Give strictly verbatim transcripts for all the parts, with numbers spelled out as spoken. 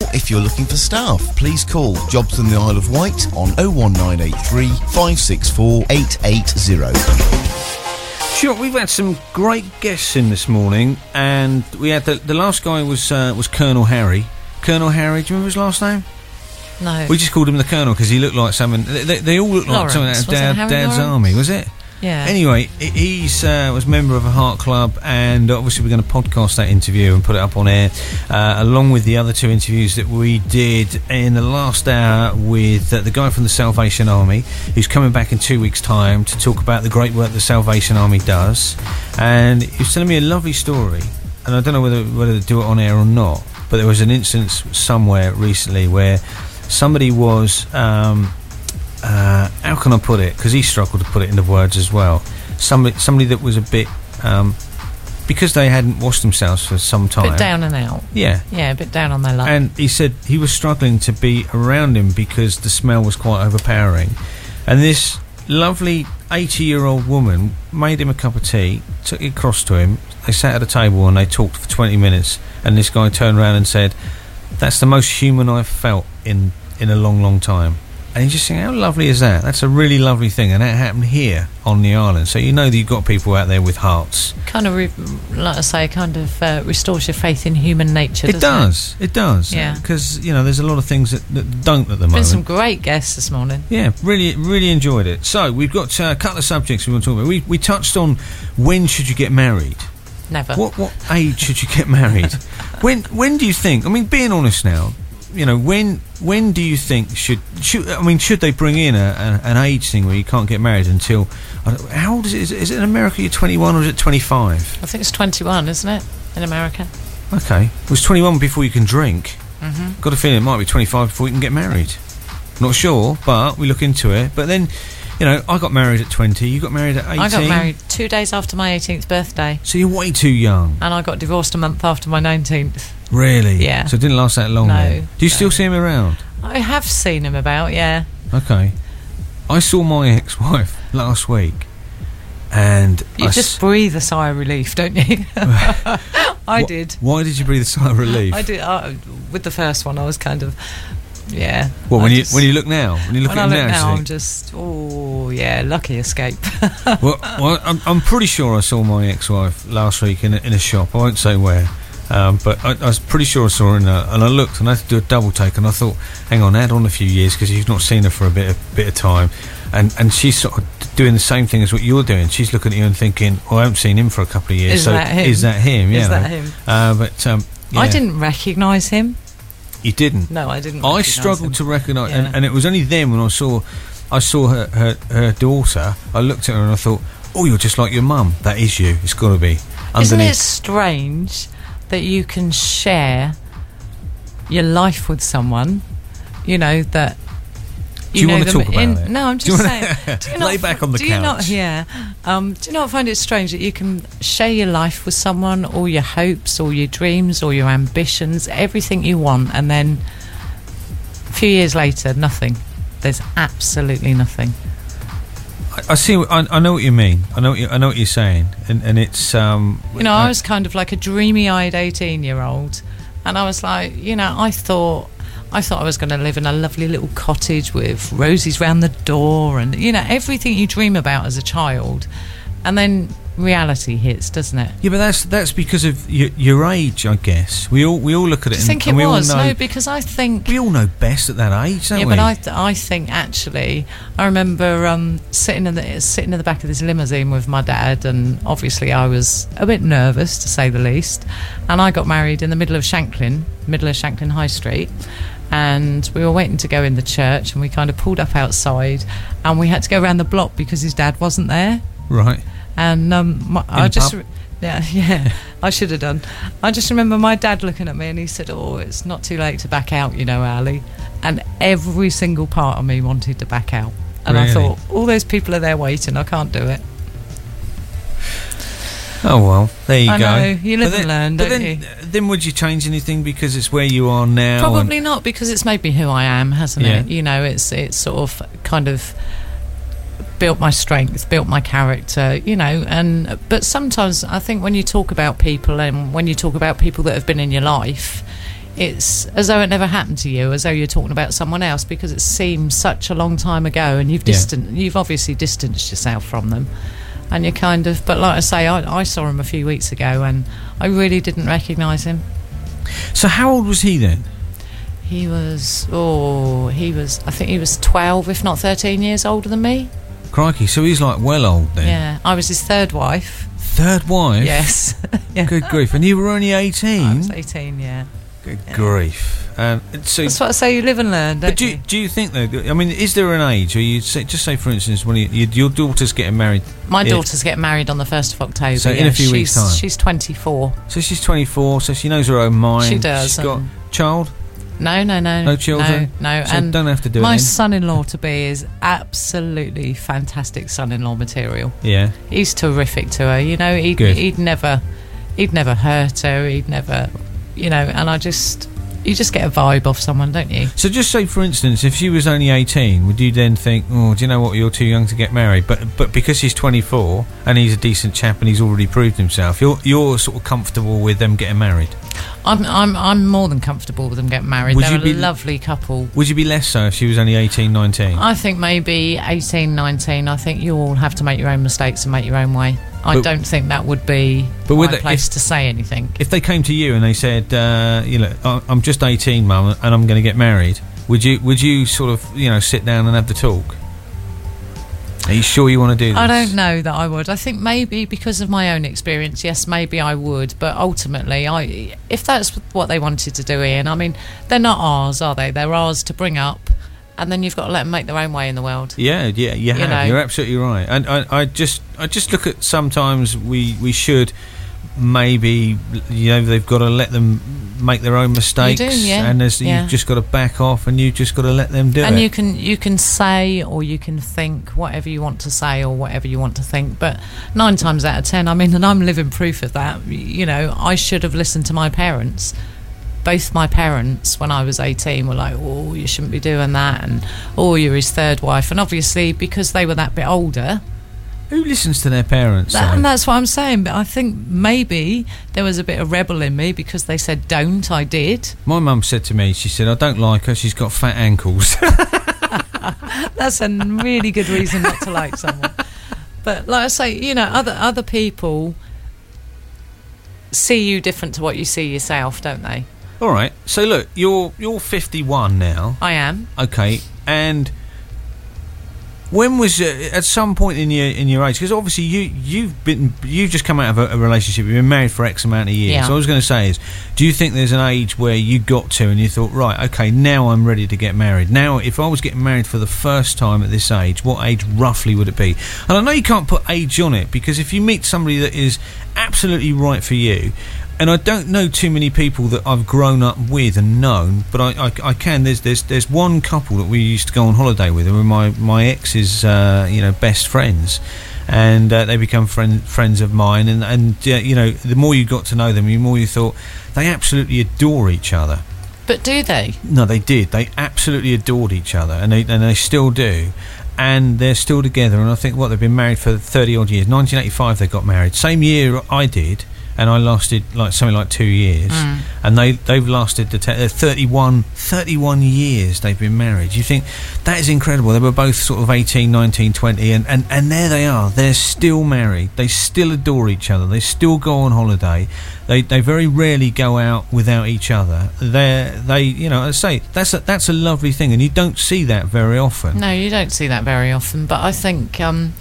if you're looking for staff, please call Jobs in the Isle of Wight on oh one nine eight three, five six four, eight eight zero. Sure, we've had some great guests in this morning, and we had the, the last guy was uh, was Colonel Harry. Colonel Harry, do you remember his last name? No. We just called him the Colonel because he looked like something. They, they all looked like Lawrence. something out of Was it Dad, Harry Dad's Lawrence? Army, was it? Yeah. Anyway, he he's, uh, was a member of a Heart Club, and obviously we're going to podcast that interview and put it up on air, uh, along with the other two interviews that we did in the last hour with uh, the guy from the Salvation Army, who's coming back in two weeks' time to talk about the great work the Salvation Army does. And he was telling me a lovely story, and I don't know whether whether to do it on air or not, but there was an instance somewhere recently where somebody was... Um, Uh, how can I put it? Because he struggled to put it into words as well. Somebody, somebody that was a bit, um, because they hadn't washed themselves for some time. A bit down and out. Yeah. Yeah, a bit down on their luck. And he said he was struggling to be around him because the smell was quite overpowering. And this lovely eighty-year-old woman made him a cup of tea, took it across to him. They sat at a table and they talked for twenty minutes. And this guy turned around and said, "That's the most human I've felt in, in a long, long time." And you just think, how lovely is that? That's a really lovely thing, and that happened here on the island. So you know that you've got people out there with hearts. Kind of, re- like I say, kind of uh, restores your faith in human nature, It doesn't does, it? it does. Yeah. Because, you know, there's a lot of things that, that don't at the Been moment. some great guests this morning. Yeah, really, really enjoyed it. So we've got uh, a couple of subjects we want to talk about. We, we touched on when should you get married? Never. What what age should you get married? when when do you think? I mean, being honest now, you know, when when do you think should should I mean should they bring in a, a, an age thing where you can't get married until I don't, how old is it? Is, it? is it in America you're twenty-one or is it twenty-five? I think it's twenty-one, isn't it, in America? Okay, it was twenty-one before you can drink. Mm-hmm. Got a feeling it might be twenty-five before you can get married. Not sure, but we look into it. But then, you know, I got married at twenty. You got married at eighteen. I got married two days after my eighteenth birthday. So you're way too young. And I got divorced a month after my nineteenth. Really? Yeah. So it didn't last that long. No, then. Do you no. still see him around? I have seen him about, yeah. Okay. I saw my ex-wife last week, and You I just s- breathe a sigh of relief, don't you? I Wh- did. Why did you breathe a sigh of relief? I did. Uh, with the first one, I was kind of, yeah. Well, I when you just- when you look now, when you look when at I him look now, now, you I'm think, just, oh yeah, lucky escape. well, well I'm, I'm pretty sure I saw my ex-wife last week in a, in a shop. I won't say where. Um, but I, I was pretty sure I saw her in a, and I looked and I had to do a double take, and I thought, hang on, add on a few years because you've not seen her for a bit of, bit of time, and and she's sort of doing the same thing as what you're doing. She's looking at you and thinking, well, I haven't seen him for a couple of years. Is so that him? Is that him? Is yeah, that him? Uh, but um, yeah. I didn't recognise him. You didn't. No, I didn't. I recognise struggled him. to recognise, Yeah. and, and it was only then when I saw, I saw her, her her daughter. I looked at her and I thought, oh, you're just like your mum. That is you. It's got to be. Underneath. Isn't it strange that you can share your life with someone, you know, that Do you know want to them talk about in, it? No, I'm Do you just wanna- saying. Do you Lay not, back on the do you not, couch. yeah. Um, do you not find it strange that you can share your life with someone, all your hopes, all your dreams, all your ambitions, everything you want, and then a few years later, nothing. There's absolutely nothing. I, I see. what- I, I know what you mean. I know. What you, I know what you're saying, and and it's um. You know, I was kind of like a dreamy-eyed eighteen-year-old, and I was like, you know, I thought, I thought I was going to live in a lovely little cottage with roses round the door, and you know, everything you dream about as a child, and then reality hits, doesn't it? Yeah, but that's that's because of your, your age, I guess. We all we all look at it. Do you and, think it and we was? all know, No, because I think. we all know best at that age, don't Yeah, we? but I, th- I think actually, I remember um, sitting in the sitting in the back of this limousine with my dad, and obviously I was a bit nervous to say the least. And I got married in the middle of Shanklin, middle of Shanklin High Street, and we were waiting to go in the church, and we kind of pulled up outside, and we had to go around the block because his dad wasn't there. Right. And um, my, I the just, pub? re- yeah, yeah, I should have done. I just remember my dad looking at me and he said, "Oh, it's not too late to back out, you know, Ali." And every single part of me wanted to back out. And Really? I thought, all those people are there waiting. I can't do it. Oh well, there you I go. know, you live But and then- learn, but don't then, you? Then would you change anything because it's where you are now? Probably and- not, because it's made me who I am, hasn't Yeah. it? You know, it's it's sort of kind of built my strength, built my character, you know. And but sometimes I think when you talk about people and when you talk about people that have been in your life, it's as though it never happened to you, as though you're talking about someone else, because it seems such a long time ago, and you've Yeah. distant, you've obviously distanced yourself from them, and you kind of. But like I say, I, I saw him a few weeks ago, and I really didn't recognise him. So how old was he then? He was, oh, he was. I think he was twelve, if not thirteen years older than me. Crikey, so he's like well old then. Yeah, I was his third wife. Third wife? Yes. Yeah. Good grief. And you were only eighteen? I was eighteen, yeah. Good Yeah. grief. Um, so, That's what I say, you live and learn, don't but do you? you, do you think though? I mean, is there an age, or you say, just say for instance, when you, you, your daughter's getting married? My Yeah. daughter's getting married on the first of October. So in yeah. a few she's, weeks' time. She's twenty-four. So she's twenty-four, so she knows her own mind. She does, She's got um, child, No, no, no. no children. No, no. So and don't have to do my it. son-in-law to be is absolutely fantastic son-in-law material. Yeah. He's terrific to her. You know, he'd, Good. he'd never, he'd never hurt her. He'd never, you know. And I just, you just get a vibe off someone, don't you? So just say, for instance, if she was only eighteen, would you then think, oh, do you know what, you're too young to get married? But but because he's twenty-four and he's a decent chap and he's already proved himself, you're you're sort of comfortable with them getting married? I'm, I'm, I'm more than comfortable with them getting married. Would They're you be- a lovely couple. Would you be less so if she was only eighteen, nineteen? I think maybe eighteen, nineteen. I think you all have to make your own mistakes and make your own way. I But- don't think that would be But my with it- place to say anything. If they came to you and they said, uh, you know, "I- I'm just eighteen, Mum, and I'm going to get married, would you would you sort of, you know, sit down and have the talk? Are you sure you want to do this? I don't know that I would. I think maybe because of my own experience, yes, maybe I would. But ultimately, I if that's what they wanted to do, Ian, I mean, they're not ours, are they? They're ours to bring up, and then you've got to let them make their own way in the world. Yeah, yeah, you have. know. You're absolutely right. And I, I just, I just look at sometimes we, we should maybe, you know, they've got to let them make their own mistakes, You do, yeah, and there's, yeah. you've just got to back off, and you've just got to let them do And it. you can you can say or you can think whatever you want to say or whatever you want to think, but nine times out of ten, I mean, and I'm living proof of that. You know, I should have listened to my parents. Both my parents, when I was eighteen, were like, "Oh, you shouldn't be doing that," and "Oh, you're his third wife." And obviously, because they were that bit older, Who listens to their parents? that, though? and that's what I'm saying. But I think maybe there was a bit of rebel in me because they said don't. I did. My mum said to me, she said, I don't like her, she's got fat ankles. That's a really good reason not to like someone. But like I say, you know, other other people see you different to what you see yourself, don't they? All right, so look, you're you're fifty-one now. I am. Okay, and when was uh, at some point in your in your age? Because obviously you you've been you've just come out of a, a relationship. You've been married for X amount of years. Yeah. So I was going to say is, do you think there's an age where you got to and you thought, right, okay, now I'm ready to get married? Now, if I was getting married for the first time at this age, what age roughly would it be? And I know you can't put age on it because if you meet somebody that is absolutely right for you. And I don't know too many people that I've grown up with and known, but I, I, I can. There's there's there's one couple that we used to go on holiday with, who were my my ex's, uh, you know, best friends, and uh, they become friend, friends of mine. And and uh, you know, the more you got to know them, the more you thought they absolutely adore each other. But do they? No, they did. They absolutely adored each other, and they and they still do. And they're still together. And I think what they've been married for thirty odd years. nineteen eighty-five they got married. Same year I did. And I lasted like something like two years, Mm. and they they've lasted the te- uh, thirty-one, thirty-one years they've been married. You think that is incredible? They were both sort of eighteen, nineteen, twenty, and, and, and there they are. They're still married. They still adore each other. They still go on holiday. They they very rarely go out without each other. They they you know I say that's a, that's a lovely thing, and you don't see that very often. No, you don't see that very often. But I think um,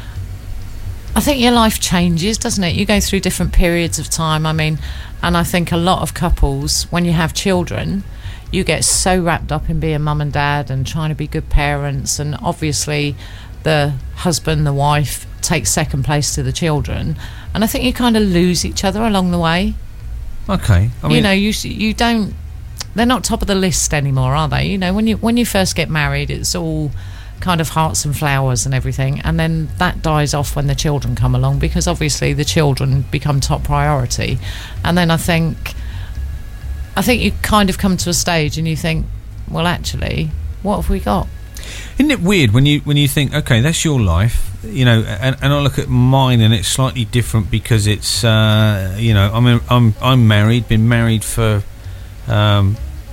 I think your life changes, doesn't it? You go through different periods of time. I mean, and I think a lot of couples, when you have children, you get so wrapped up in being mum and dad and trying to be good parents, and obviously the husband, the wife takes second place to the children, and I think you kind of lose each other along the way. Okay, I mean, you know, you you don't. They're not top of the list anymore, are they? You know, when you when you first get married, it's all kind of hearts and flowers and everything, and then that dies off when the children come along, because obviously the children become top priority. And then I think I think you kind of come to a stage and you think, well, actually, what have we got? Isn't it weird when you when you think, okay, that's your life, you know, and, and I look at mine and it's slightly different because it's, uh, you know, I'm I'm I'm married, been married for um,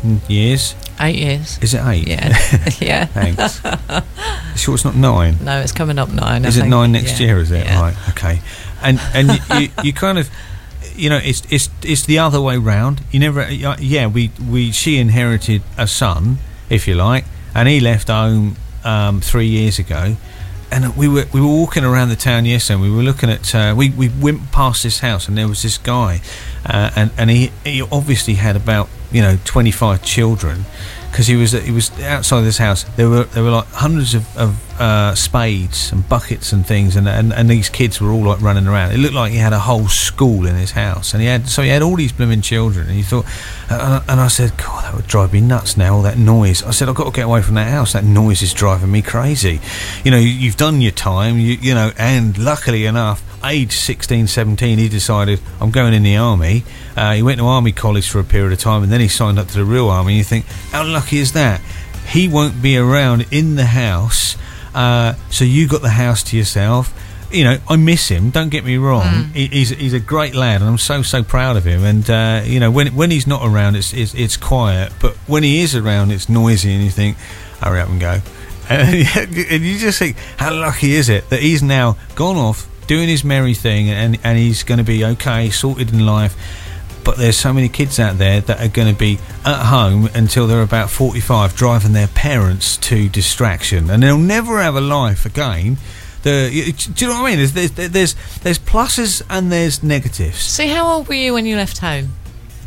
years. Eight years. Is it eight? Yeah. Yeah. Thanks. You sure it's not nine? No, it's coming up nine. Is I it think. nine next yeah. year? Is it? Yeah. Right. Okay. And and you, you, you kind of, you know, it's it's it's the other way round. You never. Yeah. We we she inherited a son, if you like, and he left home um, three years ago. And we were we were walking around the town yesterday. And we were looking at uh, we we went past this house, and there was this guy, uh, and and he he obviously had about you know twenty-five children, because he was he was outside this house. There were there were like hundreds of, of uh, spades and buckets and things, and, and and these kids were all like running around. It looked like he had a whole school in his house, and he had so he had all these blooming children. And he thought, uh, and I said, God, that would drive me nuts now. All that noise. I said, I've got to get away from that house. That noise is driving me crazy. You know, you've done your time. You you know, and luckily enough, age sixteen, seventeen, he decided I'm going in the army. Uh, he went to army college for a period of time, and then he signed up to the real army. And you think, how lucky is that? He won't be around in the house, uh, so you got the house to yourself. You know, I miss him. Don't get me wrong. Mm. He, he's he's a great lad, and I'm so so proud of him. And uh, you know, when when he's not around, it's, it's it's quiet. But when he is around, it's noisy, and you think, hurry up and go. And you just think, how lucky is it that he's now gone off doing his merry thing, and and he's going to be okay, sorted in life. But there's so many kids out there that are going to be at home until they're about forty-five, driving their parents to distraction, and they'll never have a life again. The, do you know what I mean? There's, there's there's there's pluses and there's negatives. See, how old were you when you left home?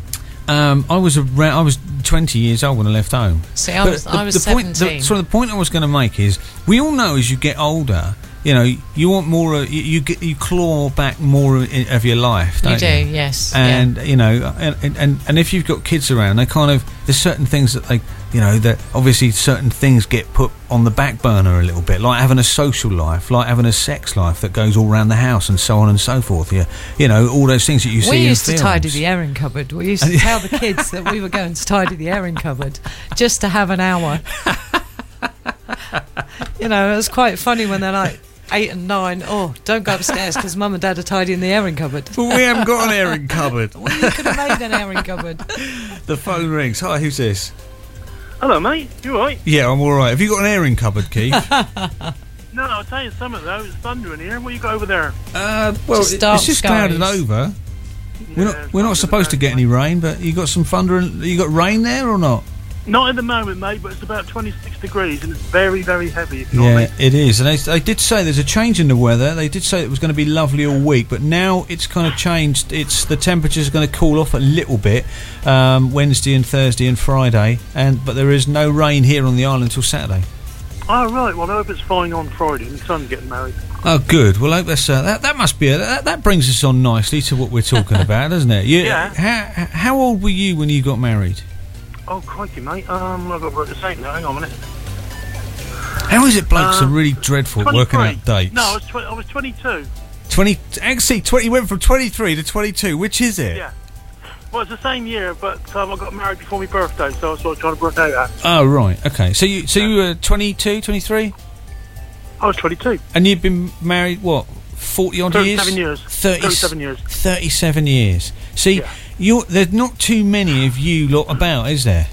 Um, I was around. I was twenty years old when I left home. See, I But was the, I was the point, seventeen. the, so the point I was going to make is, we all know as you get older, you know, you want more. Uh, you you, get, you claw back more of, of your life, don't you you? do, yes. And yeah. you know, and, and and if you've got kids around, they kind of there's certain things that they, you know, that obviously certain things get put on the back burner a little bit, like having a social life, like having a sex life that goes all around the house, and so on and so forth. Yeah, you know, all those things that you see. We in used to films. tidy the airing cupboard. We used to tell the kids that we were going to tidy the airing cupboard just to have an hour. You know, it was quite funny when they're like eight and nine. Oh, don't go upstairs because mum and dad are tidying the airing cupboard. But we haven't got an airing cupboard. Well, you could have made an airing cupboard. The phone rings. Hi, who's this? Hello, mate. You all right? Yeah, I'm all right. Have you got an airing cupboard, Keith? No, I'll tell you something, though. It's thunder in here. What you got over there? uh, well, Just it- dark it's just skies. clouded over. We're Yeah, not. We're not thunder supposed to there. get any rain, but you got some thunder. And you got rain there or not? Not at the moment, mate, but it's about twenty-six degrees and it's very, very heavy. If you know Yeah, what I mean. it is. And they, they did say there's a change in the weather. They did say it was going to be lovely all week, but now it's kind of changed. It's the temperatures are going to cool off a little bit um, Wednesday and Thursday and Friday, and but there is no rain here on the island until Saturday. Oh, right. Well, I hope it's fine on Friday. My son's getting married. Oh, good. Well, I hope that's uh, that. That must be a, that. That brings us on nicely to what we're talking about, doesn't it? You, Yeah. How, how old were you when you got married? Oh, crikey, mate. Um, I've got to work this out now. Hang on a minute. How is it blokes Uh, are really dreadful at working out dates? No, I was, tw- I was twenty-two. twenty. Actually, twenty. You went from twenty-three to twenty-two. Which is it? Yeah. Well, it's the same year, but um, I got married before my birthday, so that's what I was trying to work out at. Oh, right. Okay. So you so you were twenty-two, twenty-three, I was twenty-two. and you've been married what, forty odd years? thirty-seven years. thirty, thirty-seven years. Thirty-seven years. See, Yeah. you're there's not too many of you lot about, is there?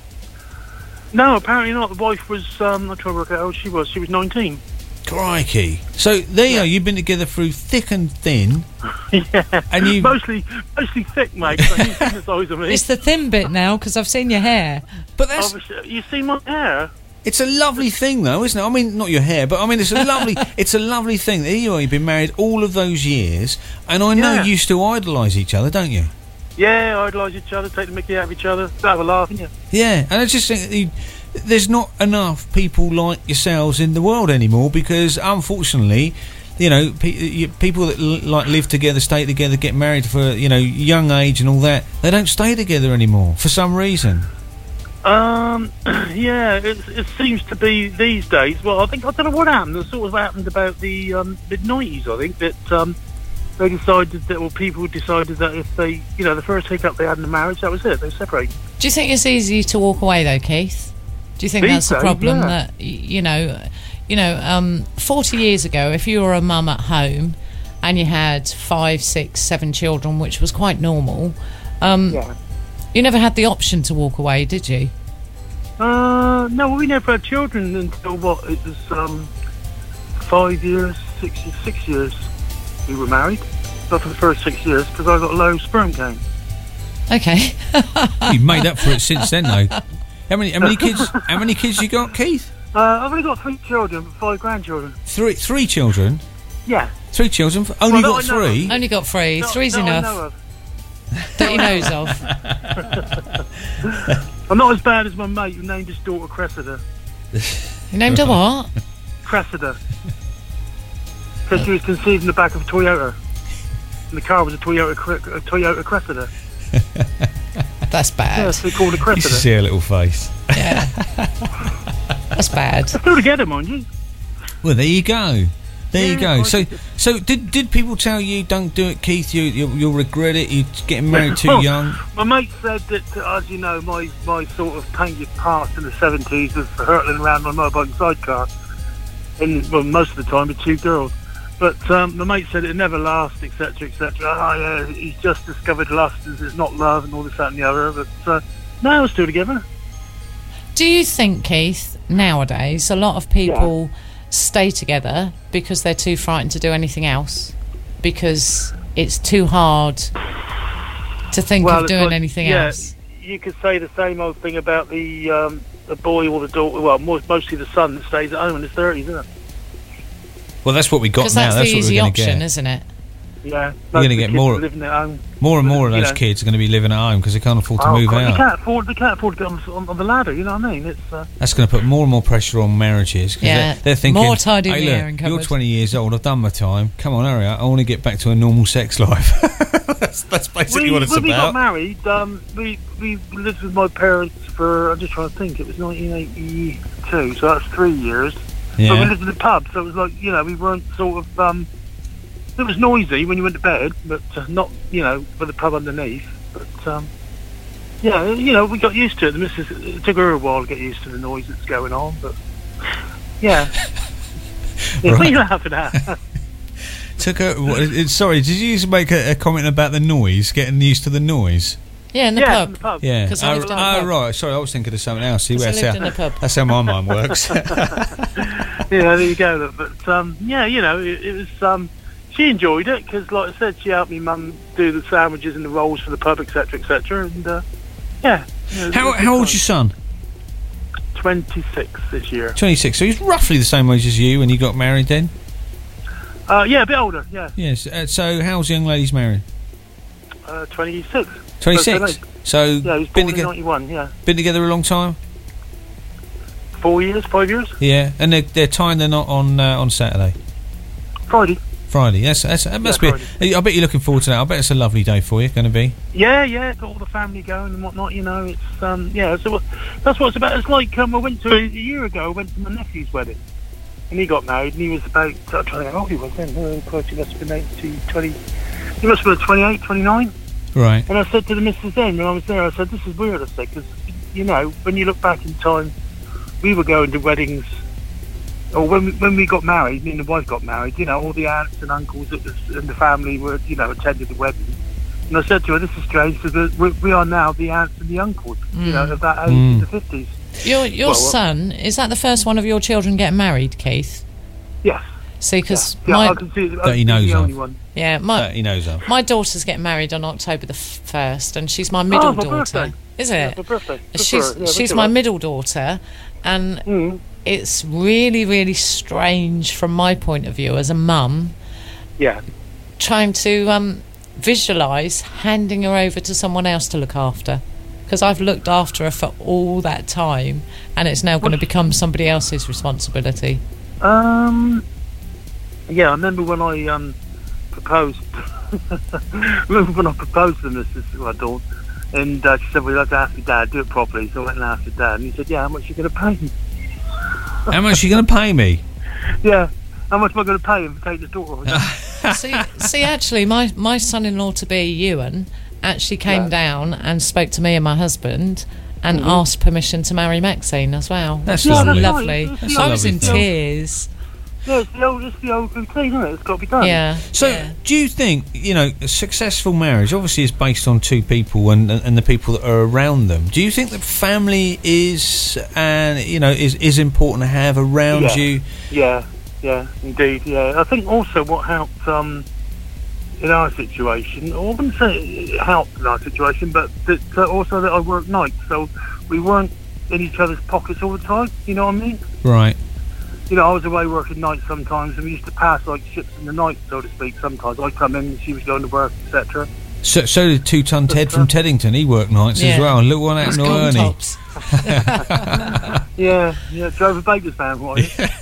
No, apparently not. The wife was, um, I'm trying to work out how old she was. She was nineteen. Crikey. So there you are. You've been together through thick and thin. Yeah. And you- Mostly, mostly thick, mate. So you've seen the size of me. It's the thin bit now because I've seen your hair. But that's Obviously, you see my hair? it's a lovely thing, though, isn't it? I mean, not your hair, but I mean, it's a lovely it's a lovely thing. There you are. You've been married all of those years, and I know Yeah. you still idolise each other, don't you? Yeah, idolise each other, take the mickey out of each other, have a laugh, yeah. Yeah, and I just think that you, there's not enough people like yourselves in the world anymore because, unfortunately, you know, pe- you- people that l- like live together, stay together, get married for you know young age and all that, they don't stay together anymore for some reason. Um, yeah, it, it seems to be these days. Well, I think I don't know what happened. It sort of happened about the um, mid nineties. I think that um, they decided that, well, people decided that if they, you know, the first hiccup they had in the marriage, that was it. They separated. Do you think it's easy to walk away though, Keith? Do you think These that's the days, problem? yeah. That y- you know, you know, um, forty years ago, if you were a mum at home and you had five, six, seven children, which was quite normal, um, Yeah. You never had the option to walk away, did you? Uh, no, we never had children until what? It was um, five years, six, six years we were married. Not for the first six years because I got a low sperm count. Okay. You've made up for it since then, though. How many? How many kids? How many kids you got, Keith? Uh, I've only got three children, but five grandchildren. Three, three children. Yeah. Three children. Only Well, got that I know three. of. Only got three. That- Three's that I enough. know of. That he knows of. I'm not as bad as my mate who named his daughter Cressida. You named her what? Cressida. Because she was conceived in the back of a Toyota. And the car was a Toyota, Cre- a Toyota Cressida. That's bad. Yeah, so they called her You Cressida. should see her little face. Yeah. That's bad. They're still together, mind you. Well, there you go. There you Yeah, go. I So, think so did did people tell you don't do it, Keith? You, you you'll regret it. You're getting married too Well, young. My mate said that, uh, as you know, my, my sort of painted past in the seventies was hurtling around my motorbike sidecar. And, well, most of the time with two girls. But um, my mate said it never lasts, et cetera, et cetera. Oh, yeah, he's just discovered lust, and it's not love, and all this, that, and the other. But uh, no, we're still together. Do you think, Keith, nowadays a lot of people stay together because they're too frightened to do anything else? Because it's too hard to think Well, of it's doing like- anything yeah, else? You could say the same old thing about the um, the boy or the daughter, well, more, mostly the son that stays at home in his thirties, isn't it? Well, that's what we got Because now. that's, That's the what easy we're going to option, get. isn't it? Yeah. You're Most gonna of the get kids more- are living at home. More and more of You those know. kids are going to be living at home because they can't afford to Oh, move God, out. They can't afford. They can't afford to get on, on, on the ladder. You know what I mean? It's uh, That's going to put more and more pressure on marriages because Yeah, they're, they're thinking, more tidy in hey, the look, airing you're cupboard." twenty years old. I've done my time. Come on, hurry up. I want to get back to a normal sex life. that's, that's basically we, what it's when we got about. married, um, we we lived with my parents for. I'm just trying to think. It was nineteen eighty-two, so that's three years. But we Yeah. lived in a pub, so it was like, you know, we weren't sort of. Um, it was noisy when you went to bed, but uh, not, you know, with the pub underneath. But um, yeah, you know, we got used to it. The missus, it took her a while to get used to the noise that's going on, but yeah. yeah What are you laughing at? Took a, what, it- sorry, did you just make a, a comment about the noise, getting used to the noise? Yeah, in the yeah, in pub. the pub. Yeah. 'Cause I oh, lived in a oh, pub. right. Sorry, I was thinking of something else. See, 'Cause I that's lived how, in a pub. that's how my mind works. Yeah, there you go. look. But um, yeah, you know, it, it was. Um, she enjoyed it because, like I said, she helped me mum do the sandwiches and the rolls for the pub, et cetera, et cetera. And uh, yeah. You know, it how was a good how old's time. your son? twenty-six this year. twenty-six. So he's roughly the same age as you when you got married then? Uh, yeah, a bit older. Yeah, Yes. Uh, so how's the young lady's married? uh, twenty-six. twenty-six. So Yeah, he was been, born in together, ninety-one. Yeah, been together a long time? four years, five years. Yeah. And they're, they're tying the knot on uh, on Saturday. Friday. Friday. That's, that's, that must Yeah, be. I bet you're looking forward to that. I bet it's a lovely day for you. Going to be. Yeah, yeah, got all the family going and whatnot. You know, it's um, yeah. So what- that's what it's about. It's like um, I went to a year ago. I went to my nephew's wedding, and he got married, and he was about. I'm trying to think how old he was then. Oh, Christ, he must have been eighteen, twenty. He must have been twenty-eight, twenty-nine. Right. And I said to the missus then when I was there, I said, "This is weird." I said, because you know, when you look back in time, we were going to weddings. Or when we, when we got married, me and the wife got married, you know, all the aunts and uncles that was in the family were, you know, attended the wedding. And I said to her, this is strange because we, we are now the aunts and the uncles, you know, of that age Mm. in the fifties. Your your Well, well- son, is that the first one of your children getting married, Keith? Yes. See, because Yeah, my I can see That he knows the of. only one. yeah my Uh, he knows of. my daughter's getting married on October the first, and she's my middle Oh, my daughter. birthday. Is Yeah, it? for birthday. Good she's for her. Yeah, she's look at my that. middle daughter, and Mm. it's really really strange from my point of view as a mum Yeah. trying to um, visualise handing her over to someone else to look after, because I've looked after her for all that time, and it's now going to become somebody else's responsibility. Um. Yeah, I remember when I um proposed. remember when I proposed to Missus my daughter, and uh, she said, "Well, you have to ask your dad, do it properly." So I went and asked your dad, and he said, "Yeah, how much are you going to pay me?" How much are you going to pay me? Yeah, how much am I going to pay him for taking his daughter? see, see, actually, my, my son-in-law to be, Ewan, actually came Yeah. down and spoke to me and my husband and Mhm. asked permission to marry Maxine as well. That's which was lovely. lovely. That's That's I a was lovely in thing. tears. Yeah, it's the old, it's the old routine, isn't it? It's got to be done. Yeah. So, yeah. do you think, you know, a successful marriage obviously is based on two people and and the people that are around them? Do you think that family is, and you know, is is important to have around Yeah. you? Yeah, yeah, indeed, yeah. I think also what helped um, in our situation, I wouldn't say it helped in our situation, but that, uh, also that I worked nights, so we weren't in each other's pockets all the time, you know what I mean? Right. You know, I was away working nights sometimes, and we used to pass like ships in the night, so to speak, sometimes. I'd come in and she was going to work, et cetera. So, so did Two-Ton Ted from Teddington. He worked nights Yeah. as well. Little one out in Golden Ernie. tops. Yeah, yeah, drove a baker's van, what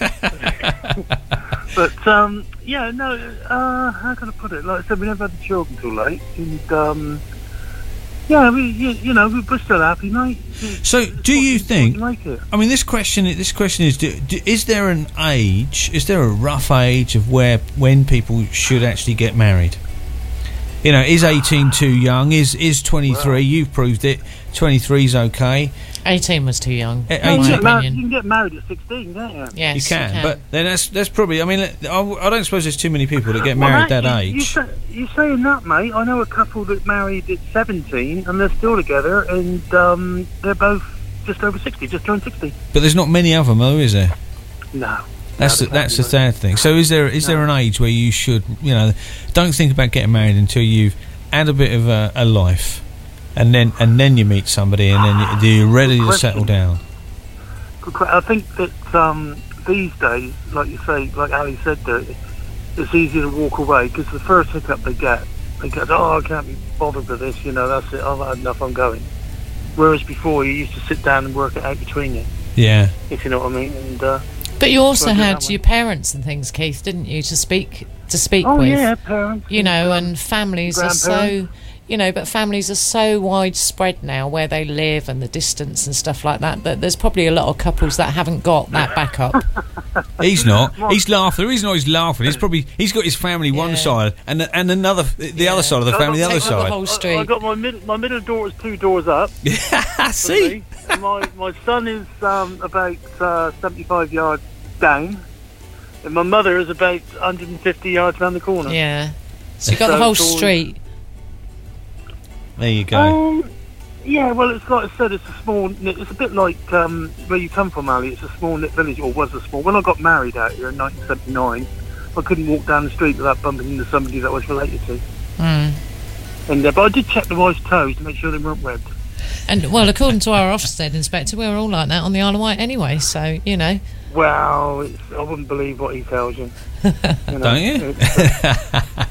But, um, yeah, no, uh, how can I put it? Like I said, we never had the children till late, and, um, yeah, we, you, you know, we're still happy, mate. So, do you think? Like it. I mean, this question. This question is: do, do, Is there an age? Is there a rough age of where when people should actually get married? You know, is eighteen too young? Is is twenty-three? Well, you've proved it. twenty-three's okay. eighteen was too young. Uh, in my you, can mar- you opinion. can get married at sixteen, can't you? Yes, you can, but then that's that's probably. I mean, I, I don't suppose there's too many people that get married well, that you, age. You say, you're saying that, mate. I know a couple that married at seventeen, and they're still together, and um, they're both just over sixty, just turned sixty. But there's not many of them, though, is there? No. That's no, the, that's the not. sad thing. So is there is No. there an age where you should, you know, don't think about getting married until you've had a bit of a, a life, and then and then you meet somebody, and then you, you're ready to settle down. Good que- I think that um, these days, like you say, like Ali said, that it's easier to walk away because the first hiccup they get, they get, oh, I can't be bothered with this, you know, that's it, I've had enough, I'm going. Whereas before, you used to sit down and work it out between you, Yeah. if you know what I mean. And uh, But you also Well, I do had that your one. parents and things, Keith, didn't you, to speak to speak oh with? yeah, parents, You know, um, and families are so, grandparents. you know, but families are so widespread now where they live and the distance and stuff like that, that there's probably a lot of couples that haven't got that backup. He's not. He's laughing. The reason why he's laughing is probably he's got his family one Yeah. side and and another the Yeah. other side of the family the other Take up the side. whole I, I street. got my middle, my middle daughter's two doors up. for See, me. And my my son is um, about uh, seventy-five yards down, and my mother is about one hundred fifty yards round the corner. Yeah. So you got the So whole it's all- street. there you go. Um, yeah, well, it's like I said, it's a small. knit- It's a bit like um, where you come from, Ali. It's a small knit village, or was a small. When I got married out here in nineteen seventy-nine, I couldn't walk down the street without bumping into somebody that I was related to. Mm. And uh, but I did check the wife's toes to make sure they weren't webbed. And, well, according to our Ofsted inspector, we were all like that on the Isle of Wight anyway, so, you know. Well, it's, I wouldn't believe what he tells you. you know, Don't you? it's,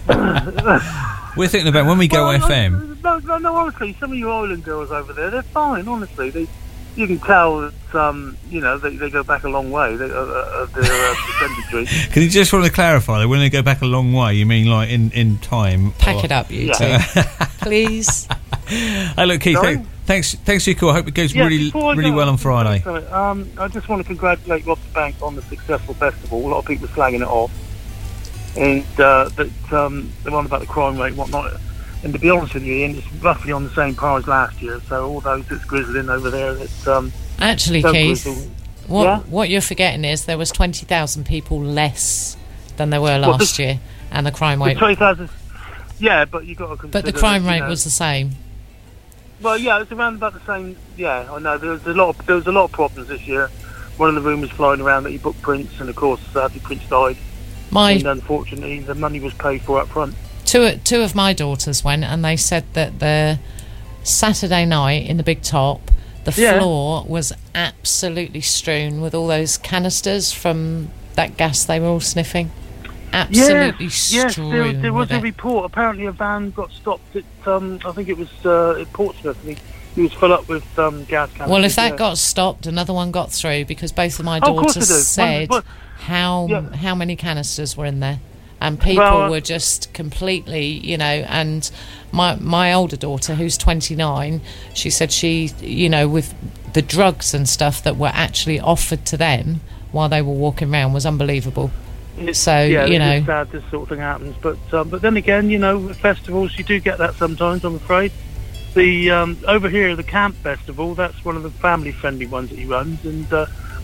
We're thinking about when we go Well, F M. No, no, no, honestly, some of you island girls over there, they're fine, honestly. They, you can tell that, um, you know, they, they go back a long way, they, uh, uh, of their uh, percentage. Can you just want to clarify that when they go back a long way, you mean like in, in time? Pack or- it up, you Yeah. two. Please. Hey, look, Keith, Sorry? thank- thanks, thanks for your call. I hope it goes Yeah, really, before I really go, well on Friday. sorry, Um, I just want to congratulate Ross Bank on the successful festival. A lot of people are slagging it off. And uh, that um, the one about the crime rate and whatnot. And to be honest with you, Ian, it's roughly on the same par as last year. So all those that's grizzling over there, that um, Actually, don't Keith, grizzle. what, Yeah? what you're forgetting is there was twenty thousand people less than there were Well, last this- year, and the crime The rate... twenty thousand. Yeah, but you got to consider. But the crime that, you rate know, was the same. Well, yeah, it's around about the same. Yeah, I know. There was a lot. Of, there was a lot of problems this year. One of the rumours flying around that he booked Prince, and of course, sadly, Prince died. My And unfortunately, the money was paid for up front. two two of my daughters went, and they said that the Saturday night in the Big Top, the Yeah. floor was absolutely strewn with all those canisters from that gas they were all sniffing. Absolutely yes, yes. strewn. There, there was with a it. report. Apparently, a van got stopped at. Um, I think it was uh, at Portsmouth. And he, he was full up with um, gas canisters. Well, if that yeah. got stopped, another one got through because both of my Oh, of course daughters it is. said One- one- how Yeah. how many canisters were in there, and people Well, were just completely, you know. And my my older daughter, who's twenty-nine, she said she, you know, with the drugs and stuff that were actually offered to them while they were walking around was unbelievable. It's, So, yeah, you know. it's sad this sort of thing happens, but um, but then again, you know, with festivals you do get that sometimes. I'm afraid. The um, over here, the Camp Festival, that's one of the family-friendly ones that he runs, and uh,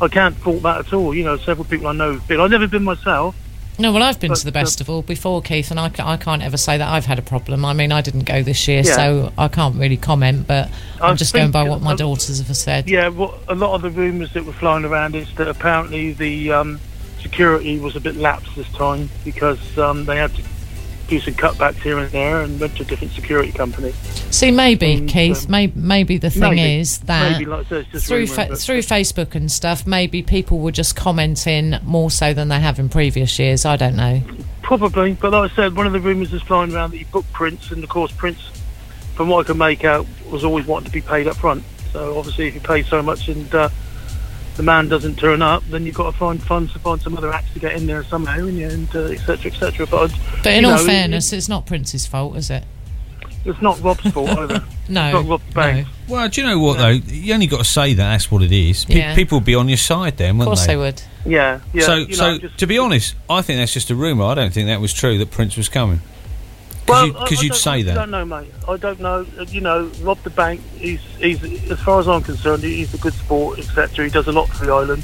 I can't fault that at all. You know, several people I know have been. I've never been myself. No, well, I've been But, to the uh, festival before, Keith, and I, ca- I can't ever say that I've had a problem. I mean, I didn't go this year, Yeah. so I can't really comment, but I'm I just going think, by what my uh, daughters have said. Yeah, what a lot of the rumours that were flying around is that apparently the um, security was a bit lax this time because um, they had to do some cutbacks here and there and went to a different security company. See, maybe, Um, Keith, um, may- maybe the thing maybe. is that Maybe, like I said, it's just through rumour, fa- but- through Facebook and stuff, maybe people were just commenting more so than they have in previous years. I don't know. Probably, but like I said, one of the rumours is flying around that he booked Prince, and of course Prince, from what I can make out, was always wanting to be paid up front. So obviously if you pay so much and uh, the man doesn't turn up, then you've got to find funds to find some other acts to get in there somehow, and, yeah, and uh, et cetera, et cetera. But, I'd- But in you all know, it- fairness, it's not Prince's fault, is it? it's not Rob's fault either. No. It's not Rob's no. bank. Well, do you know what, Yeah. though? You only got to say that that's what it is. Pe- Yeah. People would be on your side then, Of wouldn't course they? they would. Yeah, yeah. so, you know, so just- to be honest, I think that's just a rumour. I don't think that was true that Prince was coming. Well, Because I- I you'd don't- say I that. don't know, mate. I don't know. Uh, You know, Rob the Bank. He's, he's as far as I'm concerned, he's a good sport, et cetera. He does a lot for the island,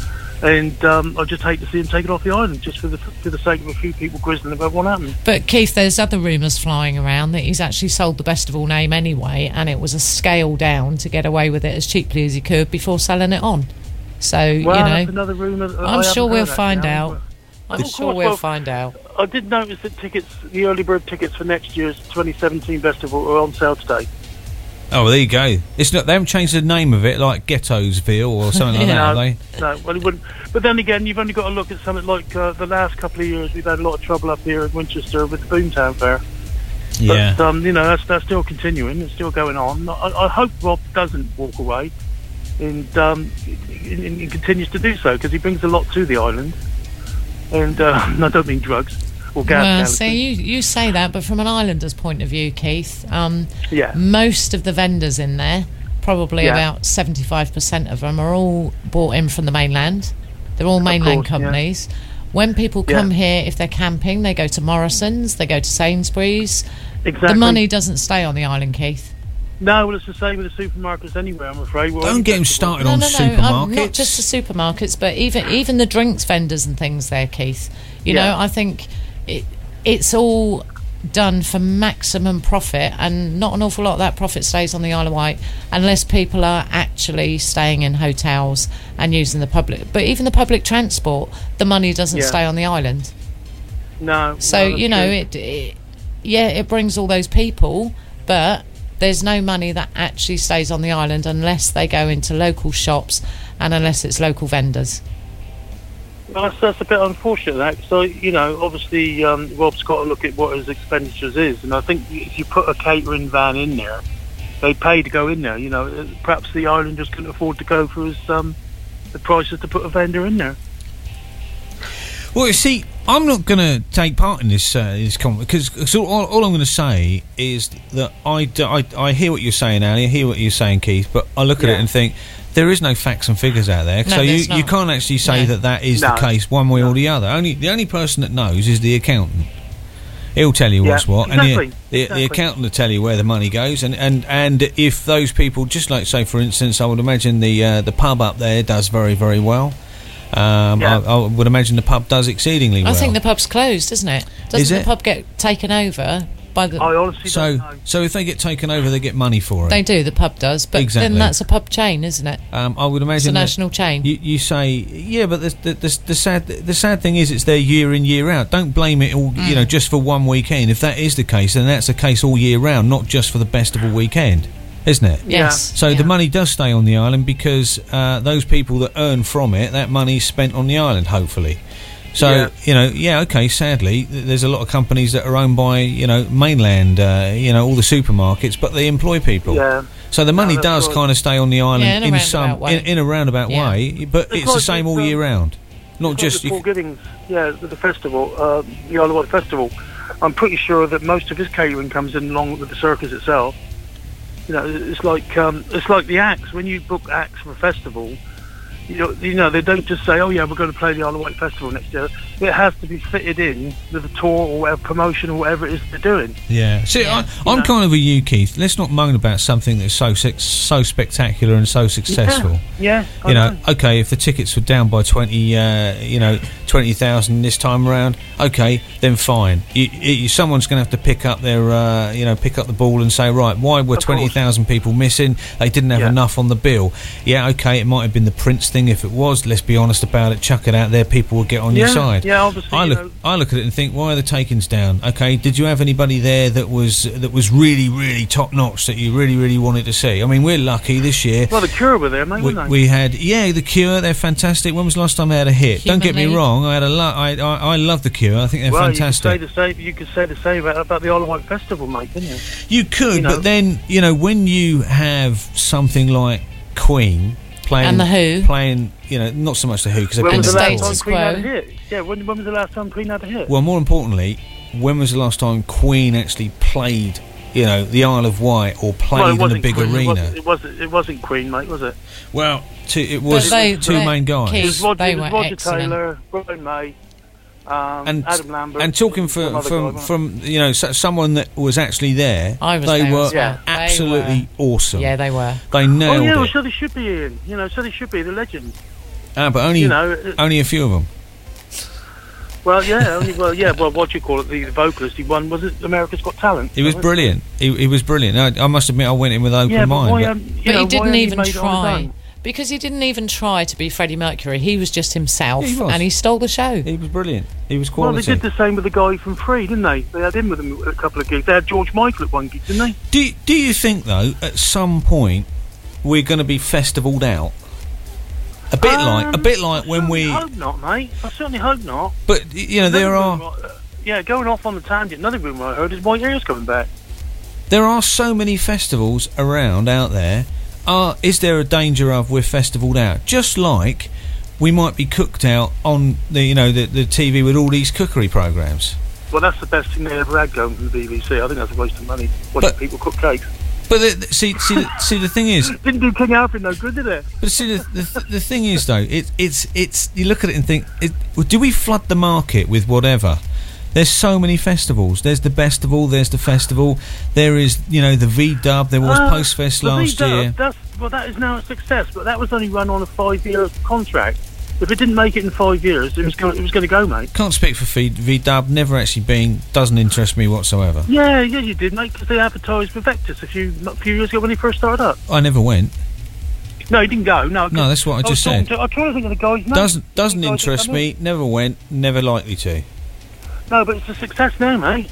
and um, I just hate to see him taken off the island just for the for the sake of a few people grizzling about what happened. But Keith, there's other rumours flying around that he's actually sold the Best of All name anyway, and it was a scale down to get away with it as cheaply as he could before selling it on. So, Well, you that's know, another rumour. that I I'm haven't sure we'll heard actually, find haven't out. I? I'm Of sure course, we'll well, find out. I did notice that tickets, the early bird tickets for next year's twenty seventeen festival, are on sale today. Oh, well, there you go. It's not. They haven't changed the name of it like Ghettosville or something like that, no, have they? no, well, it wouldn't. But then again, you've only got to look at something like uh, the last couple of years. We've had a lot of trouble up here in Winchester with the Boomtown Fair. Yeah. But um, you know, that's that's still continuing. It's still going on. I, I hope Rob doesn't walk away, and um, and, and continues to do so because he brings a lot to the island. And uh, I don't mean drugs or gas. Well, galaxies. see, you, you say that, but from an islander's point of view, Keith, um, Yeah. most of the vendors in there, probably Yeah. about seventy-five percent of them, are all bought in from the mainland. They're all mainland course, yeah. companies. When people Yeah. come here, if they're camping, they go to Morrison's, they go to Sainsbury's. Exactly. The money doesn't stay on the island, Keith. No, well, it's the same with the supermarkets anywhere. I'm afraid. Well, Don't get him festival- started No, on no, no, um, supermarkets. not just the supermarkets, but even even the drinks vendors and things there, Keith. You Yeah. know, I think it, it's all done for maximum profit, and not an awful lot of that profit stays on the Isle of Wight unless people are actually staying in hotels and using the public. But even the public transport, the money doesn't Yeah. stay on the island. No. So no, that's you know, true. it, it yeah, it brings all those people, but there's no money that actually stays on the island unless they go into local shops and unless it's local vendors. Well, that's, that's a bit unfortunate, that. So, you know, obviously, um, Rob's got to look at what his expenditures is, and I think if you put a catering van in there, they pay to go in there. You know, perhaps the islanders couldn't afford to go for his, um, the prices to put a vendor in there. Well, you see, I'm not going to take part in this uh, this conversation because all, all I'm going to say is that I, d- I, I hear what you're saying, Ali. I hear what you're saying, Keith. But I look at Yeah. it and think there is no facts and figures out there, No, so you, there's you not. can't actually say No. that that is No. the case one way No. or the other. Only the only person that knows is the accountant. He'll tell you what's Yeah, what, exactly, and the, the, exactly. the accountant will tell you where the money goes, and, and, and if those people, just like say for instance, I would imagine the uh, the pub up there does very very well. Um, Yeah. I, I would imagine the pub does exceedingly well. I think the pub's closed, isn't it? Doesn't Is the it? pub get taken over by the? I honestly So, don't know. so if they get taken over, they get money for it. They do. The pub does, but Exactly. then that's a pub chain, isn't it? Um, I would It's a imagine that national chain. you, you say, yeah, but the, the, the, the sad the sad thing is, it's there year in year out. Don't blame it all, Mm. you know, just for one weekend. If that is the case, then that's the case all year round, not just for the festival weekend, isn't it? Yes. So yeah. the money does stay on the island because uh, those people that earn from it, that money's spent on the island, hopefully. So, Yeah. you know, yeah, okay, sadly, th- there's a lot of companies that are owned by, you know, mainland, uh, you know, all the supermarkets, but they employ people. Yeah. So the money that's does right. kind of stay on the island Yeah, in a in, roundabout some way. in, in a roundabout Yeah. way, but It's it's the like same with, all year um, round. Not It's just like the you, Paul Giddings, yeah, the, the festival, uh, the Isle of Wight Festival. I'm pretty sure that most of his catering comes in along with the circus itself. You know, it's like um, it's like the acts. When you book acts for a festival, You know, you know, they don't just say, "Oh yeah, we're going to play the Isle of Wight Festival next year." It has to be fitted in with a tour or whatever promotion or whatever it is they're doing. Yeah. See, Yeah. I, I'm You know? kind of with you, Keith. Let's not moan about something that's so suc- so spectacular and so successful. Yeah, I You know, know. okay, if the tickets were down by twenty, uh, you know, twenty thousand this time around, okay, then fine. You, you, someone's going to have to pick up their, uh, you know, pick up the ball and say, right, why were Of course. twenty thousand people missing? They didn't have Yeah. enough on the bill. Yeah, okay, it might have been the Prince thing. If it was, let's be honest about it. Chuck it out there. People will get on yeah, your side. Yeah, obviously. I you look, know, I look at it and think, why are the takings down? Okay, did you have anybody there that was that was really, really top notch that you really, really wanted to see? I mean, we're lucky this year. well, the Cure were there, mate, We, weren't they? we had, yeah, the Cure. They're fantastic. When was the last time they had a hit? Human Don't get me League. wrong. I had a lo- I, I I love the Cure. I think they're well, fantastic. you could say the same. You could say the same about, about the Isle of Wight Festival, mate, couldn't you? You could, you know. but then you know when you have something like Queen playing And the Who. playing, you know, not so much the Who because they've When been was the there last before. time Status Queen had a Quo. hit? Yeah, when, when was the last time Queen had a hit? Well, more importantly, when was the last time Queen actually played, you know, the Isle of Wight or Well, played it in a wasn't big Queen, It arena? wasn't, it wasn't. It wasn't Queen, mate, was it? Well, two, it was they- two they- main guys. Keith- It was Roger, They it was were Roger excellent. Taylor, Brian May, um, and Adam Lambert, and talking some for, other from guy, wasn't from you know so, someone that was actually there, I was they there were as well. They absolutely awesome. Yeah, they were. They it? Oh nailed yeah, well, it. so they should be in. You know, so they should be the legends. Ah, but only You know, it- only a few of them. well, yeah, only well, yeah, well, what do you call it? The, the vocalist, he won. Was it America's Got Talent? He was wasn't it? brilliant. He, he was brilliant. I, I must admit, I went in with open Yeah, but mind. why? but- Um, you But know, he why didn't hadn't even made it on his try. own? Because he didn't even try to be Freddie Mercury. He was just himself, Yeah, he was. and he stole the show. he was brilliant. He was Well, they quality. did the same with the guy from Free, didn't they? They had him with them at a couple of gigs. They had George Michael at one gig, didn't they? do Do you think though, at some point, we're going to be festivaled out? A bit like, a Um, bit like I when we. certainly hope not, mate. I certainly hope not. But y- you know, there Another are rumour, uh, yeah, going off on the tangent. Another rumour I heard is White Ears coming back. there are so many festivals around out there. Are is there a danger of we're festivaled out? Just like we might be cooked out on the you know the, the T V with all these cookery programs. Well, that's the best thing they ever had going from the B B C. I think that's a waste of money watching But- people cook cakes. But the, the- see, see, the, see, the thing is, Didn't do King Alfred no good, did it? but see, the, the, the thing is though, it, it's it's you look at it and think, it, well, do we flood the market with whatever? There's so many festivals. There's the Bestival. There's the festival. There is, you know, the V-Dub. There was Uh, Postfest the last V-Dub, year. That's, well, that is now a success, but that was only run on a five-year contract. If it didn't make it in five years, it was going, it was going to go, mate. Can't speak for V- V-Dub. Never actually been. Doesn't interest me whatsoever. Yeah, yeah, you did, mate, because they advertised with Vectus a few a few years ago when he first started up. I never went. No, he didn't go. No, No, that's what I was just talking said. To, I'm trying to think of the guy's name. Doesn't doesn't The guy that interest come in. me. Never went. Never likely to. No, but it's a success now, mate.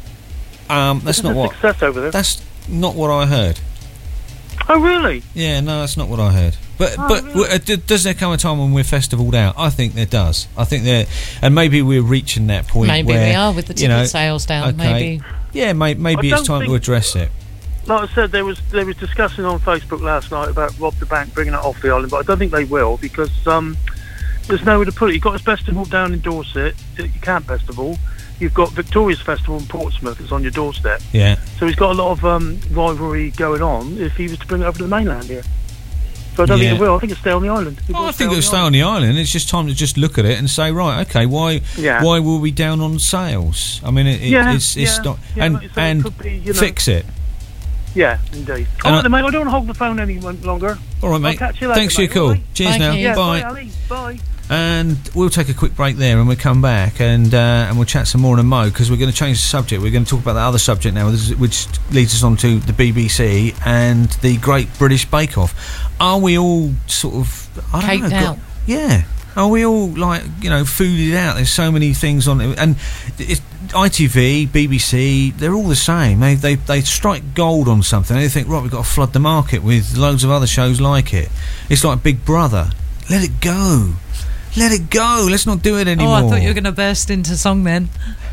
Um, that's It's not a what. success over there. That's not what I heard. Oh, really? Yeah, no, that's not what I heard. But Oh, but really? w- uh, d- does there come a time when we're festivaled out? I think there does. I think there, and maybe we're reaching that point. Maybe where, we are with the you ticket know, sales down. okay. Maybe. Yeah, may, maybe I it's don't time to think- address it. Like I said, there was there was discussing on Facebook last night about Rob the Bank bringing it off the island, but I don't think they will because um, there's nowhere to put it. You've got his festival down in Dorset, your Camp Festival. You've got Victoria's Festival in Portsmouth. It's on your doorstep. Yeah. So he's got a lot of um, rivalry going on if he was to bring it over to the mainland here. So I don't Yeah. think it will. I think it'll stay on the island. It Well, will I think on it'll the stay island. on the island. It's just time to just look at it and say, right, okay, why Yeah. why were we down on sales? I mean, it, it, Yeah, it's it's yeah, not, yeah, and like you say, it and could be, you know- fix it. Yeah, indeed. And All right, I- then, mate. I don't want to hold the phone any longer. All right, mate. catch you later, Thanks for your mate, call. all right? Cheers Thank now. you. Yeah, Bye. bye, Ali. Bye. And we'll take a quick break there, and we'll come back and uh, and we'll chat some more in a mo because we're going to change the subject. We're going to talk about the other subject now, which leads us on to the B B C and the Great British Bake Off. Are we all sort of I don't Caked know, out. got- yeah. Are we all like you know fooded out? There's so many things on it, and it's, I T V, B B C, they're all the same. They they they strike gold on something. They think right, we've got to flood the market with loads of other shows like it. It's like Big Brother. Let it go. Let it go. Let's not do it anymore. Oh, I thought you were going to burst into song then.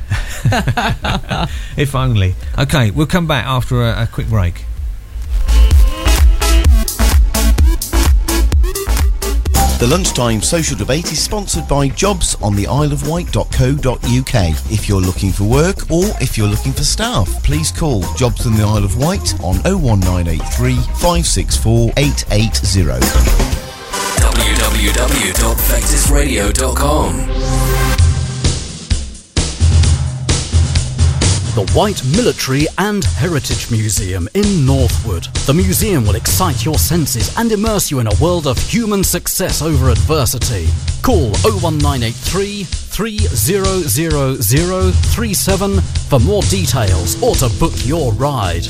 If only. Okay, we'll come back after a, a quick break. The Lunchtime Social Debate is sponsored by jobs on the isle of wight dot co dot uk. If you're looking for work or if you're looking for staff, please call Jobs on the Isle of Wight on oh one nine eight three, five six four, eight eight zero. w w w w dot vectis radio dot com. The White Military and Heritage Museum in Northwood. The museum will excite your senses and immerse you in a world of human success over adversity. Call oh one nine eight three, three zero zero zero three seven for more details or to book your ride.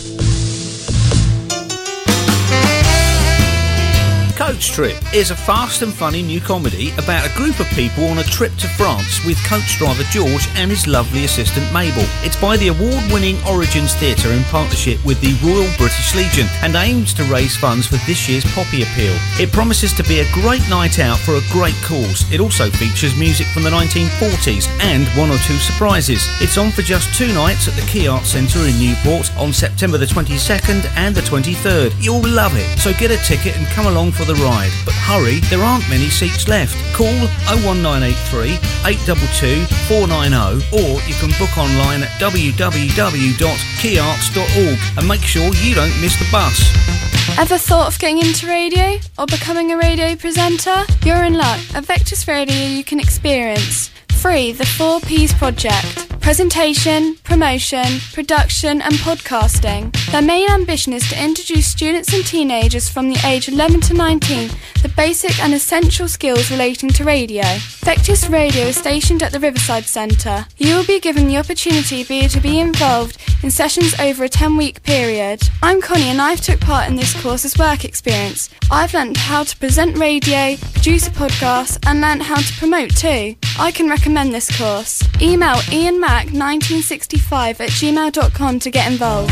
Coach Trip is a fast and funny new comedy about a group of people on a trip to France with coach driver George and his lovely assistant Mabel. It's by the award-winning Origins Theatre in partnership with the Royal British Legion and aims to raise funds for this year's Poppy Appeal. It promises to be a great night out for a great cause. It also features music from the nineteen forties and one or two surprises. It's on for just two nights at the Key Arts Centre in Newport on September the twenty-second and the twenty-third. You'll love it, so get a ticket and come along for the ride. But hurry, there aren't many seats left. Call oh one nine eight three, eight two two, four nine oh or you can book online at w w w dot key arts dot org and make sure you don't miss the bus. Ever thought of getting into radio or becoming a radio presenter? You're in luck. At Vectis Radio you can experience free the four P's project. Presentation, promotion, production and podcasting. Their main ambition is to introduce students and teenagers from the age eleven to nineteen the basic and essential skills relating to radio. Vectis Radio is stationed at the Riverside Centre. You will be given the opportunity to be involved in sessions over a ten-week period. I'm Connie and I've took part in this course as work experience. I've learnt how to present radio, produce a podcast and learnt how to promote too. I can recommend this course. Email ian mac nineteen sixty-five at gmail dot com to get involved.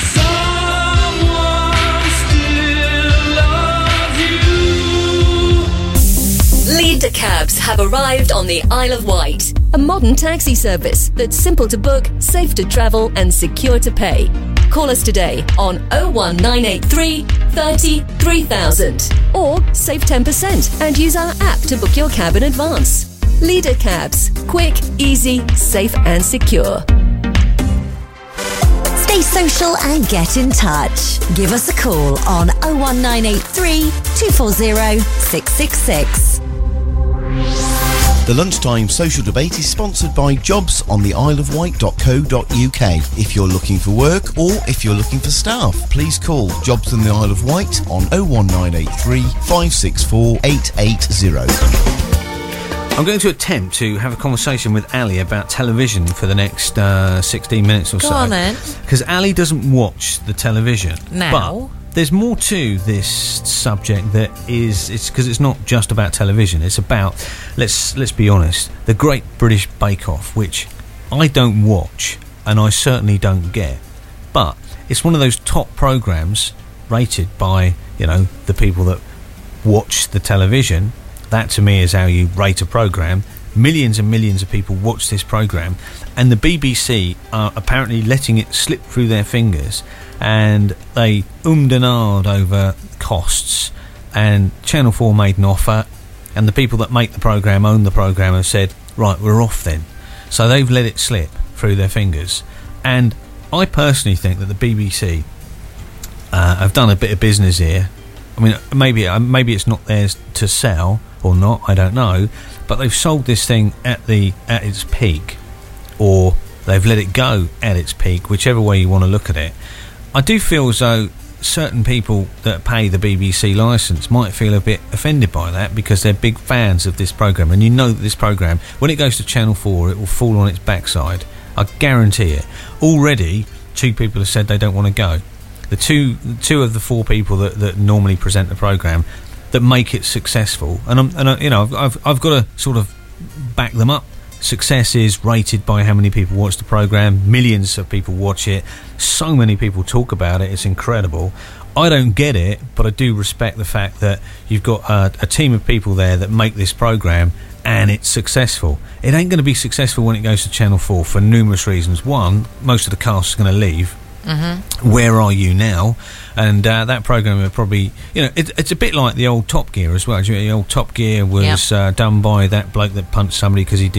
Leader Cabs have arrived on the Isle of Wight. A modern taxi service that's simple to book, safe to travel and secure to pay. Call us today on oh one nine eight three, thirty, three thousand or save ten percent and use our app to book your cab in advance. Leader Cabs. Quick, easy, safe and secure. Stay social and get in touch. Give us a call on oh one nine eight three, two four zero, six six six. The Lunchtime Social Debate is sponsored by jobs on the isle of wight dot co dot u k. If you're looking for work or if you're looking for staff, please call Jobs on the Isle of Wight on oh one nine eight three, five six four, eight eight zero. I'm going to attempt to have a conversation with Ali about television for the next uh, sixteen minutes or Go so. on then. Because Ali doesn't watch the television. Now. But there's more to this subject that is, it's because it's not just about television. It's about, let's let's be honest, the Great British Bake Off, which I don't watch and I certainly don't get. But it's one of those top programmes rated by, you know, the people that watch the television. That to me is how you rate a programme. Millions and millions of people watch this programme and the B B C are apparently letting it slip through their fingers and they ummed and ahed over costs and Channel four made an offer and the people that make the programme, own the programme, have said, right, we're off then. So they've let it slip through their fingers. And I personally think that the B B C uh, have done a bit of business here. I mean, maybe maybe it's not theirs to sell or not, I don't know, but they've sold this thing at the at its peak, or they've let it go at its peak, whichever way you want to look at it. I do feel as though certain people that pay the B B C licence might feel a bit offended by that because they're big fans of this programme, and you know that this programme, when it goes to Channel four, it will fall on its backside. I guarantee it. Already, two people have said they don't want to go. The two two of the four people that, that normally present the programme that make it successful, and I'm and I, you know I've, I've I've got to sort of back them up. Success is rated by how many people watch the programme. Millions of people watch it. So many people talk about it. It's incredible. I don't get it, but I do respect the fact that you've got a, a team of people there that make this programme and it's successful. It ain't going to be successful when it goes to Channel four for numerous reasons. One, most of the cast is going to leave. Mm-hmm. Where Are You Now? And uh, that programme are probably, you know, it, it's a bit like the old Top Gear as well. The old Top Gear was yep. uh, done by that bloke that punched somebody because he didn't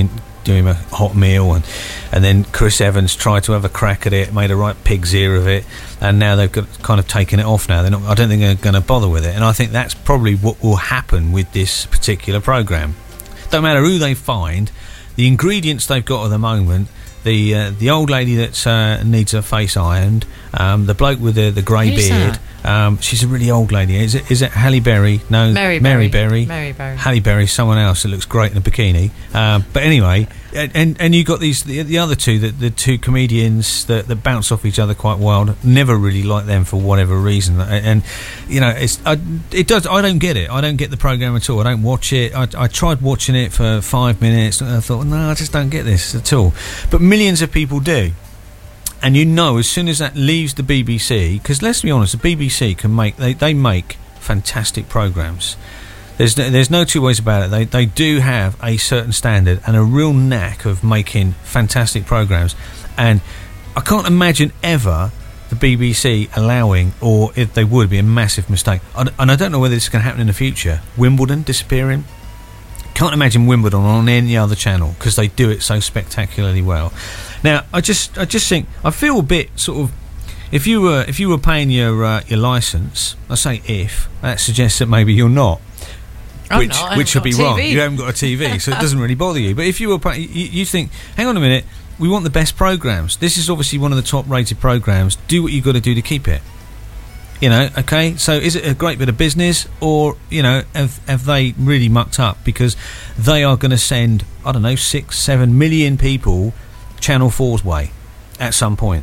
do him a hot meal, and and then Chris Evans tried to have a crack at it, made a right pig's ear of it, and now they've got kind of taken it off. Now they're not. I don't think they're going to bother with it, and I think that's probably what will happen with this particular program. Don't matter who they find, the ingredients they've got at the moment. The uh, the old lady that uh, needs her face ironed, um, the bloke with the, the grey Who's beard. Um, she's a really old lady. Is it is it Halle Berry? No, Mary Mary Berry. Berry. Mary Berry. Halle Berry. Someone else that looks great in a bikini. Um, but anyway, and and you got these the, the other two, the, the two comedians that, that bounce off each other quite well. Never really liked them for whatever reason. And, and you know, it's I, it does. I don't get it. I don't get the program at all. I don't watch it. I, I tried watching it for five minutes, and I thought, no, I just don't get this at all. But millions of people do. And you know, as soon as that leaves the B B C, because let's be honest, the B B C can make they, they make fantastic programmes. There's no, there's no two ways about it. They they do have a certain standard and a real knack of making fantastic programmes. And I can't imagine ever the B B C allowing, or if they would, be a massive mistake. And I don't know whether this can happen in the future. Wimbledon disappearing. Can't imagine Wimbledon on any other channel because they do it so spectacularly well. Now, I just, I just think I feel a bit sort of. If you were, if you were paying your uh, your license, I say if that suggests that maybe you're not, I'm which not, which would be T V. wrong. You haven't got a T V, so it doesn't really bother you. But if you were, pay, you, you think, hang on a minute, we want the best programs. This is obviously one of the top rated programs. Do what you got to do to keep it. You know, okay, so is it a great bit of business, or, you know, have, have they really mucked up because they are going to send, I don't know, six, seven million people Channel four's way at some point?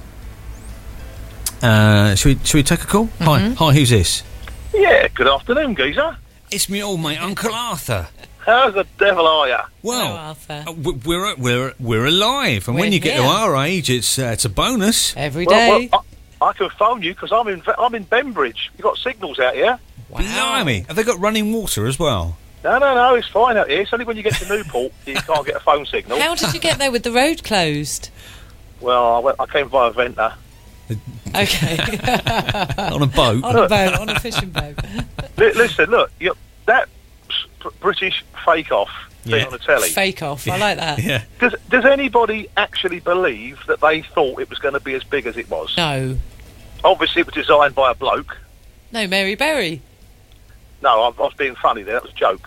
Uh, should we, should we take a call? Mm-hmm. Hi, hi, who's this? Yeah, good afternoon, geezer. It's me old mate, Uncle Arthur. How's the devil are you? Well, Hello, Arthur. uh, w- we're we're we're alive, and We're when you get to here. our age, it's uh, it's a bonus. Every Well, day. well, I, I can phone you because I'm in I'm in Bembridge. You got signals out here? Wow. Blimey, have they got running water as well? No, no, no. It's fine out here. It's only when you get to Newport you can't get a phone signal. How did you get there with the road closed? Well, I, went, I came via Venta. Okay. On a boat. On a boat, on a fishing boat. Li- listen, look, you, that s- British fake-off thing Yeah. on the telly. Fake off. I like that. Yeah. Does Does anybody actually believe that they thought it was going to be as big as it was? No. Obviously, it was designed by a bloke. No, Mary Berry. No, I, I was being funny there. That was a joke.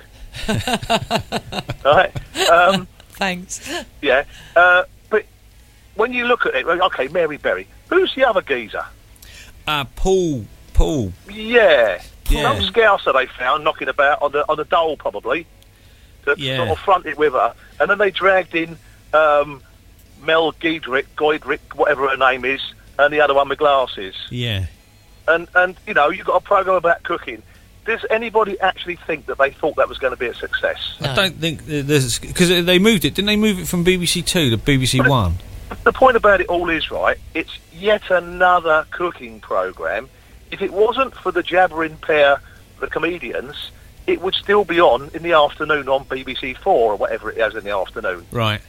Right? Um, Thanks. yeah. Uh, but when you look at it, okay, Mary Berry. Who's the other geezer? Uh, Paul. Paul. Yeah. Yeah. Some scouser they found knocking about on the on the dole probably. That Yeah. sort of fronted with her, and then they dragged in um, Mel Giedrick, Goydrick, whatever her name is, and the other one with glasses. Yeah. And and you know, you've got a program about cooking. Does anybody actually think that they thought that was going to be a success? I don't think uh, there's because they moved it. Didn't they move it from B B C Two to B B C But it- One? The point about it all is, right, it's yet another cooking program. If it wasn't for the jabbering pair, the comedians, it would still be on in the afternoon on B B C Four or whatever it is in the afternoon. Right.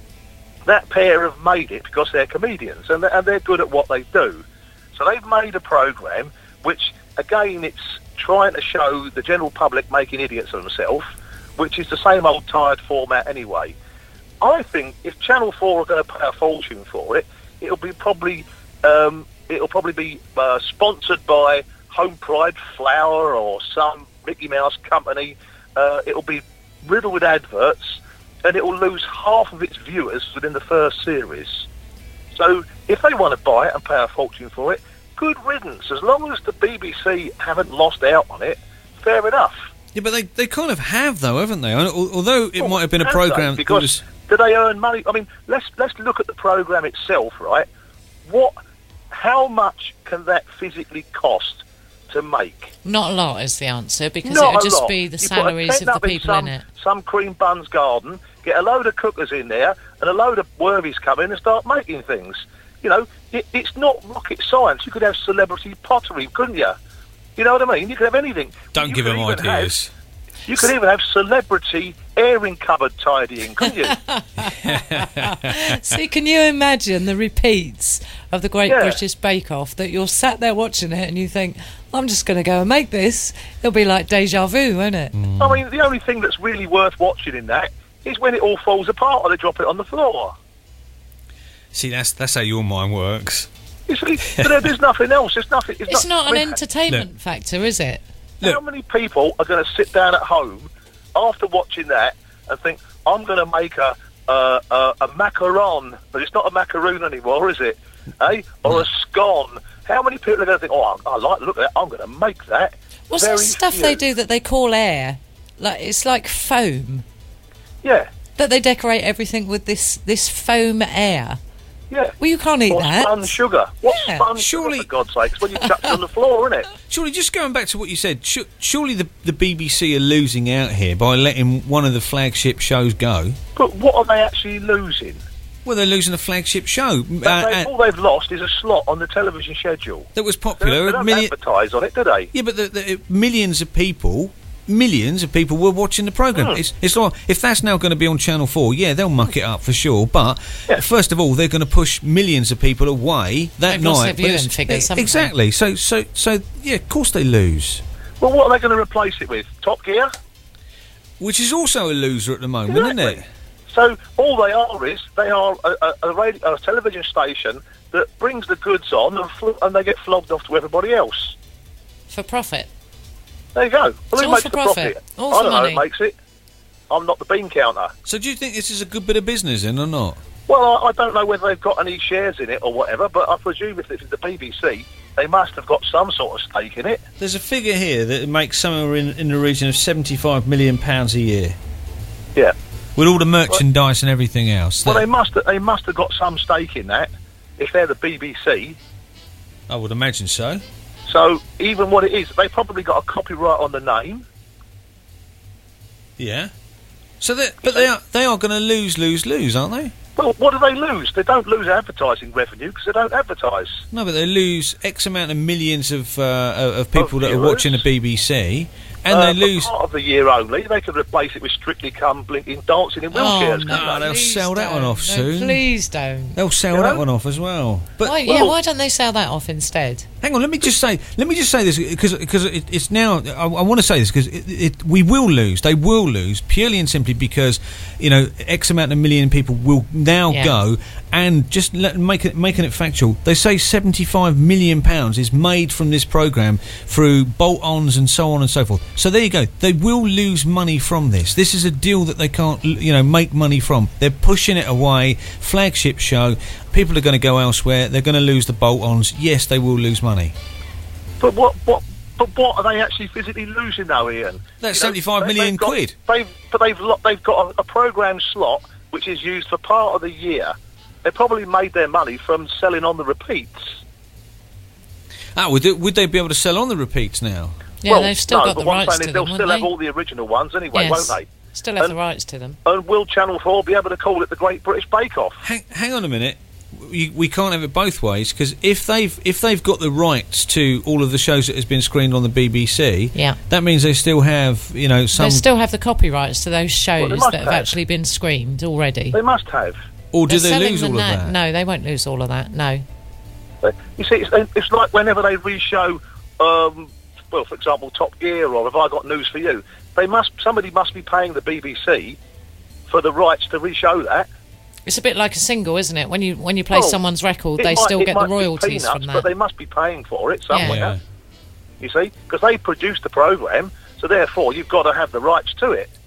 That pair have made it because they're comedians and they're, and they're good at what they do. So they've made a program which, again, it's trying to show the general public making idiots of themselves, which is the same old tired format anyway. I think if Channel Four are going to pay a fortune for it, it'll be probably um, it'll probably be uh, sponsored by Home Pride Flour or some Mickey Mouse company. Uh, it'll be riddled with adverts, and it will lose half of its viewers within the first series. So if they want to buy it and pay a fortune for it, good riddance. As long as the B B C haven't lost out on it, fair enough. Yeah, but they, they kind of have though, haven't they? Al- Although it Well, might have been a have program they? that because was. do they earn money? I mean, let's let's look at the program itself, right? What, how much can that physically cost to make? Not a lot is the answer, because Not it would a just lot. be the You put a salaries tent of the up in people some, in it. Some cream buns garden, get a load of cookers in there, and a load of worthies come in and start making things. You know, it, it's not rocket science. You could have celebrity pottery, couldn't you? You know what I mean? You could have anything. Don't You give could them even ideas. Have, you could even have celebrity airing cupboard tidying, couldn't you? See, can you imagine the repeats of the Great Yeah. British Bake Off that you're sat there watching it and you think, I'm just going to go and make this. It'll be like deja vu, won't it? I mean, the only thing that's really worth watching in that is when it all falls apart or they drop it on the floor. See, that's that's how your mind works. You see, but there, there's nothing else. There's nothing. It's, It's not I an mean, entertainment Look. factor, is it? How many people are going to sit down at home after watching that and think, I'm going to make a uh, a, a macaron, but it's not a macaroon anymore, is it? Eh? Or a scone. How many people are going to think, oh, I, I like the look at that, I'm going to make that? What's Very that stuff few. they do that they call air? Like it's like foam. Yeah, That they decorate everything with this this foam air. yeah. Well, you can't eat Or that. spun sugar. What's Yeah. spun Surely- sugar, for God's sake? It's when you chuck it on the floor, isn't it? Surely, just going back to what you said, sh- surely the the B B C are losing out here by letting one of the flagship shows go. But what are they actually losing? Well, they're losing a flagship show They- uh, they- and- all they've lost is a slot on the television schedule. that was They don't, popular. they A don't million- advertise on it, do they? yeah, but the, the, millions of people, millions of people were watching the programme. Hmm. It's, it's like if that's now going to be on Channel Four, yeah, they'll muck it up for sure. But Yeah. first of all, they're going to push millions of people away that They've lost night. their But viewing it's- figures, haven't they? exactly. So, so, so, yeah, of course they lose. Well, what are they going to replace it with? Top Gear? Which is also a loser at the moment, isn't Exactly. it? So all they are is they are a, a, a, radio, a television station that brings the goods on and, fl- and they get flogged off to everybody else. For profit. There you go. Well, It's who all makes for the profit. profit? All I for don't money. know who makes it. I'm not the bean counter. So, do you think this is a good bit of business, then, or not? Well, I, I don't know whether they've got any shares in it or whatever, but I presume if it's the B B C, they must have got some sort of stake in it. There's a figure here that it makes somewhere in, in the region of seventy-five million pounds a year, Yeah. with all the merchandise and everything else. Well, That- they must they must have got some stake in that if they're the B B C. I would imagine so. So even what it is, they probably got a copyright on the name. Yeah. So, they but they are they are going to lose, lose, lose, aren't they? Well, what do they lose? They don't lose advertising revenue because they don't advertise. No, but they lose X amount of millions of uh, of people Of that are viewers. watching the B B C, and Uh, they for lose. part of the year only. They could replace it with Strictly Come Blinking Dancing in wheelchairs. Oh, couldn't no, they? they'll please sell that one don't. off No, soon. Please don't. They'll sell You that know? one off as well. But Why, yeah, well- why don't they sell that off instead? hang on, let me just say, let me just say this because because it, it's now. I, I want to say this because it, it, we will lose. They will lose purely and simply because you know X amount of million people will now Yeah. go and just let, make it making it factual. They say seventy-five million pounds is made from this program through bolt-ons and so on and so forth. So there you go. They will lose money from this. This is a deal that they can't you know make money from. They're pushing it away. Flagship show. People are going to go elsewhere. They're going to lose the bolt-ons. Yes, they will lose money. But what, what, but what are they actually physically losing now, Ian? That's You know, seventy-five they- million they've got- quid. They've, but they've lo- they've got a, a program slot which is used for part of the year. They probably made their money from selling on the repeats. Ah, would they, would they be able to sell on the repeats now? Yeah, well, they've still no, got but the what I'm rights saying to is them, they'll won't still have they? all the original ones anyway, Yes. won't they? Still have And- the rights to them. And will Channel four be able to call it the Great British Bake Off? Hang, hang on a minute. We, we can't have it both ways because if they've if they've got the rights to all of the shows that has been screened on the B B C, Yeah. that means they still have you know some. They still have the copyrights to those shows must that have have. actually been screened already. They must have. or do They're they selling lose all them of that? No, they won't lose all of that. No. But you see, it's, it's like whenever they re-show, um, well, for example, Top Gear, or Have I Got News for You? They must somebody must be paying the B B C for the rights to re-show that. It's a bit like a single, isn't it? When you when you play Well, someone's record, It they might- still it get the might be royalties peanuts, from but that. they must be paying for it somewhere. Yeah. You see, because they produced the program, so therefore you've got to have the rights to it.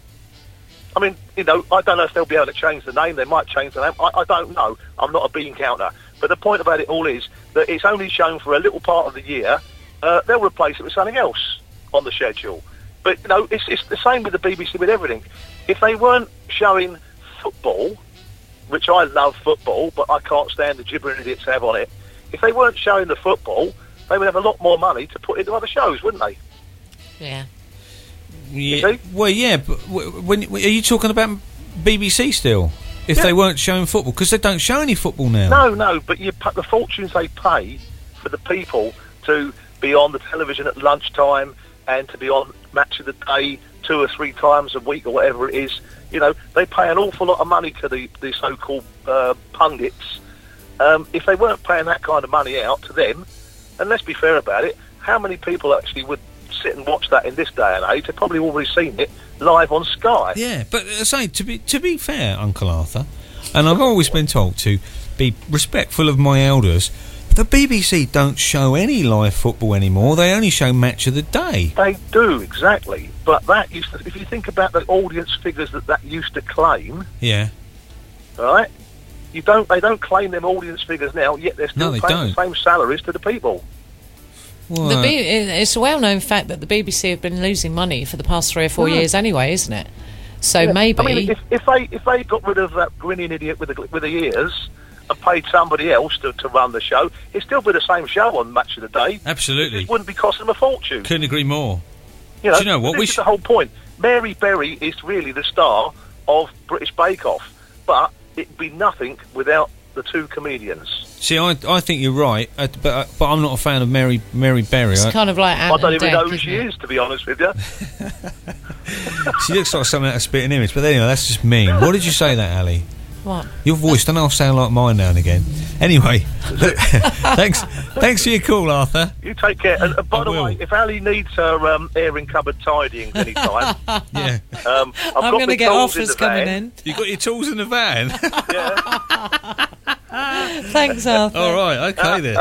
I mean, you know, I don't know if they'll be able to change the name. They might change the name. I, I don't know. I'm not a bean counter. But the point about it all is that it's only shown for a little part of the year. Uh, they'll replace it with something else on the schedule. But, you know, it's, it's the same with the B B C, with everything. If they weren't showing football, which I love football, but I can't stand the gibbering idiots have on it. If they weren't showing the football, they would have a lot more money to put into other shows, wouldn't they? Yeah. Yeah. Well, yeah, but w- when are you talking about B B C still? If Yeah. they weren't showing football, because they don't show any football now. No, no, but you put the fortunes they pay for the people to be on the television at lunchtime and to be on Match of the Day two or three times a week or whatever it is. You know, they pay an awful lot of money to the, the so-called uh, pundits. Um, if they weren't paying that kind of money out to them, and let's be fair about it, how many people actually would sit and watch that in this day and age, they've probably already seen it live on Sky. Yeah, but uh, say to be to be fair, Uncle Arthur, and I've always been told to be respectful of my elders. The B B C don't show any live football anymore. They only show Match of the Day. They do, exactly. But that used to, if you think about the audience figures that that used to claim, Yeah. right? You don't. They don't claim them audience figures now. Yet they're still No, they paying don't. the same salaries to the people. Well, The B- it's a well-known fact that the B B C have been losing money for the past three or four Yeah. years anyway, isn't it? So Yeah. maybe... I mean, if, if they if they got rid of that grinning idiot with the with the ears and paid somebody else to, to run the show, it'd still be the same show on Match of the Day. absolutely. It wouldn't be costing them a fortune. Couldn't agree more. You know, Do you know what? This We is sh- the whole point. Mary Berry is really the star of British Bake Off, but it'd be nothing without the two comedians. See, I I think you're right, uh, but uh, but I'm not a fan of Mary Mary Berry. It's I, kind of like Ant I don't and even Dec, know who isn't she it? is, to be honest with you. she looks like something out of Spitting Image. But anyway, that's just mean. What did you say that, Ali? What? Your voice don't half sound like mine now and again. Anyway, thanks thanks for your call, Arthur. You take care. And uh, by I the will. way, if Ali needs her um, airing cupboard tidying any time, Yeah, um, I've I'm got going my to get tools offers the coming van. in. you got your tools in the van. Thanks, Arthur. All right, okay then.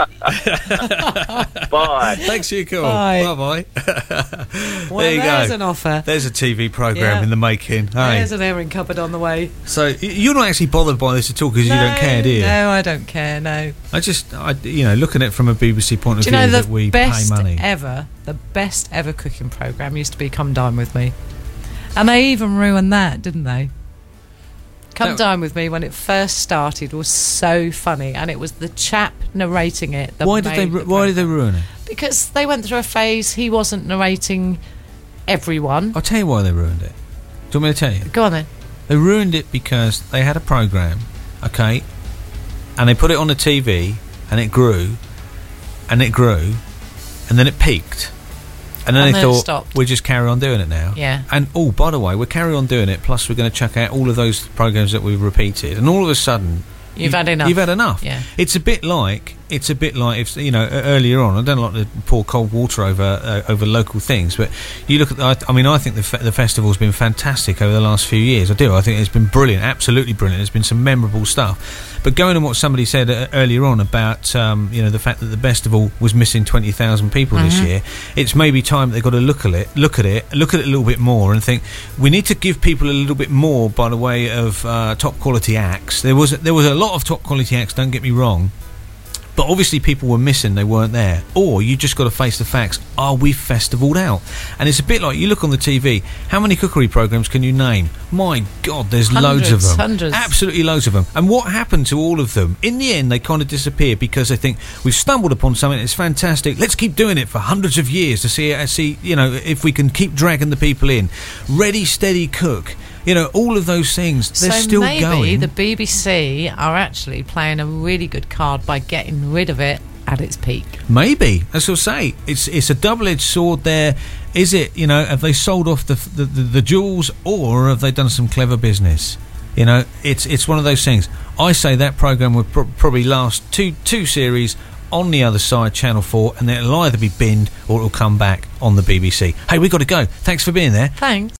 Bye. Thanks for your call. Bye. Bye bye. Well, there you there's go. an offer. There's a T V program Yeah. in the making. Hey, There's an airing cupboard on the way. so y- you're not actually bothered by this at all because you don't care, do you? No, I don't care, no. I just, I, you know, looking at it from a B B C point of Do you view know that the we best pay money. ever, the best ever cooking programme used to be Come Dine With Me. And they even ruined that, didn't they? Come No. Dine With Me, when it first started, was so funny. And it was the chap narrating it that Why did they? made ru- the Why did they programme. ruin it? Because they went through a phase, he wasn't narrating everyone. I'll tell you why they ruined it. Do you want me to tell you? Go on then. They ruined it because they had a program, okay, and they put it on the T V, and it grew, and it grew, and then it peaked, and then And they then it thought stopped. we'll just carry on doing it now. Yeah. And oh, by the way, we'll carry on doing it. Plus, we're going to chuck out all of those programs that we've repeated, and all of a sudden. You've had enough. You've had enough. Yeah. It's a bit like it's a bit like if you know uh, earlier on. I don't like to pour cold water over uh, over local things, but you look at. The, I, I mean, I think the fe- the festival's been fantastic over the last few years. I do. I think it's been brilliant, absolutely brilliant. There's been some memorable stuff. But going on what somebody said uh, earlier on about um, you know the fact that the festival was missing twenty thousand people Mm-hmm. this year, it's maybe time they've got to look at it, look at it, look at it a little bit more, and think we need to give people a little bit more by the way of uh, top quality acts. There was there was a lot of top quality acts. Don't get me wrong. But obviously people were missing, they weren't there. Or you just got to face the facts. Are we festivaled out? And it's a bit like, you look on the T V, how many cookery programmes can you name? My God, there's loads of Hundreds, them. hundreds. Absolutely loads of them. And what happened to all of them? In the end, they kind of disappear because they think, we've stumbled upon something that's fantastic. Let's keep doing it for hundreds of years to see, uh, see you know, if we can keep dragging the people in. Ready, steady, cook. You know, all of those things, they're so still maybe going. the B B C are actually playing a really good card by getting rid of it at its peak. Maybe, as I'll say, it's it's a double-edged sword. There, is it? You know, have they sold off the the, the the jewels, or have they done some clever business? You know, it's it's one of those things. I say that program would pro- probably last two two series on the other side, Channel Four, and then it'll either be binned or it'll come back on the B B C. Hey, we got to go. Thanks for being there. Thanks.